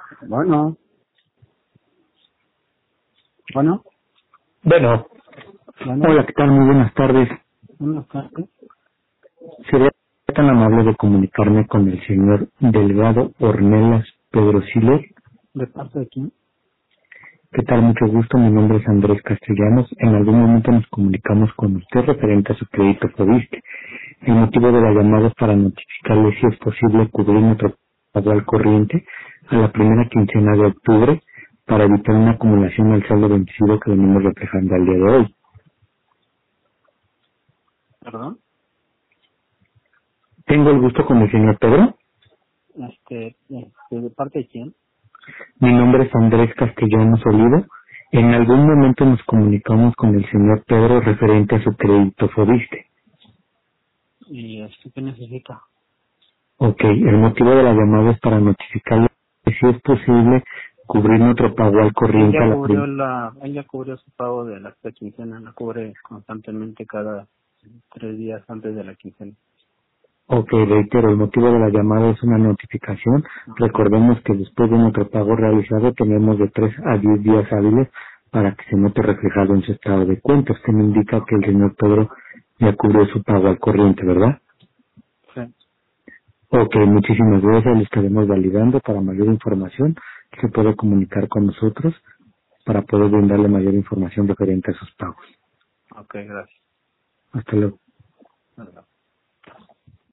Bueno, bueno, Bueno, bueno, hola, ¿qué tal? Muy buenas tardes. buenas tardes. Sería tan amable de comunicarme con el señor Delgado Ornelas Pedro Siler. ¿De parte de quién? ¿Qué tal? Mucho gusto. Mi nombre es Andrés Castellanos. En algún momento nos comunicamos con usted referente a su crédito Fobiste. El motivo de la llamada es para notificarle si es posible cubrir nuestro pago al corriente a la primera quincena de octubre para evitar una acumulación al saldo vencido que venimos reflejando al día de hoy. Perdón. Tengo el gusto con el señor Pedro. ¿De parte de quién? Mi nombre es Andrés Castellanos Olivo. En algún momento nos comunicamos con el señor Pedro referente a su crédito Fobiste. ¿Y qué necesita? Ok, el motivo de la llamada es para notificarle que si es posible cubrir nuestro pago al Él corriente ya a la cubrió su pago de la quincena, la cubre constantemente cada 3 días antes de la quincena. Ok, reitero, el motivo de la llamada es una notificación. Okay. Recordemos que después de nuestro pago realizado tenemos de 3 a 10 días hábiles para que se note reflejado en su estado de cuenta. Usted me indica que el señor Pedro ya cubrió su pago al corriente, ¿verdad? Sí. Ok, muchísimas gracias. Lo estaremos validando. Para mayor información, se puede comunicar con nosotros para poder brindarle mayor información referente a sus pagos. Ok, gracias. Hasta luego. Bueno.